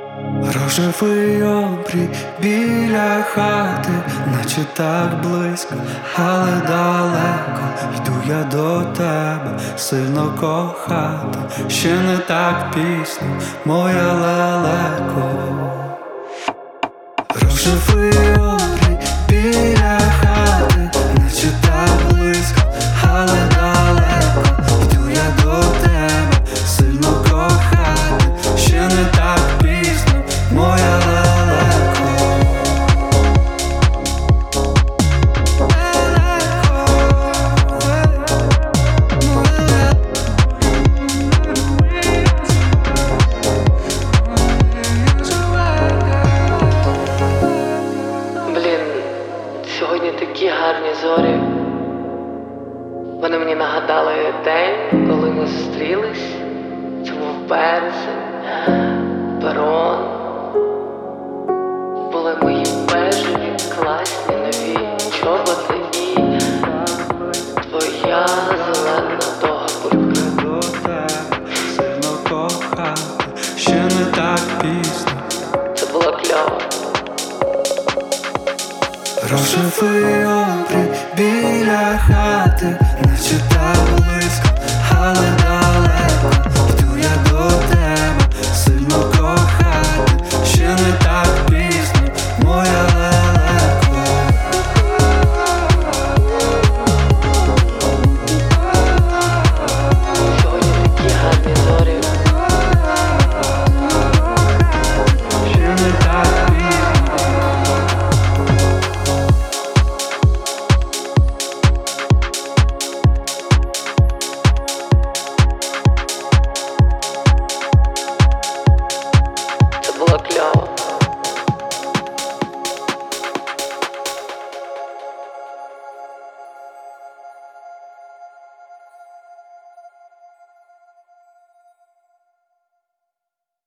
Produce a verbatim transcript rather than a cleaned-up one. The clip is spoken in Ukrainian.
Рожевий обрій біля хати, наче так близько, але далеко. Йду я до тебе, сильно кохати. Ще не так пізно, моя лелеко. Рожевий обрій біля хати, наче так близько, але далеко. Йду я до тебе, сильно кохати. Ще не так пізно, моя лелеко. Блін, сьогодні такі гарні зорі. Вони мені нагадали день, коли ми зустрілись. Це був березень, перон. Були мої бежеві, класні нові чоботи і твоя зелена довгурка. До тебе, сильно кохати. Ще не так пізно. Це було кльово. Рожевий обрій біля хати, наче так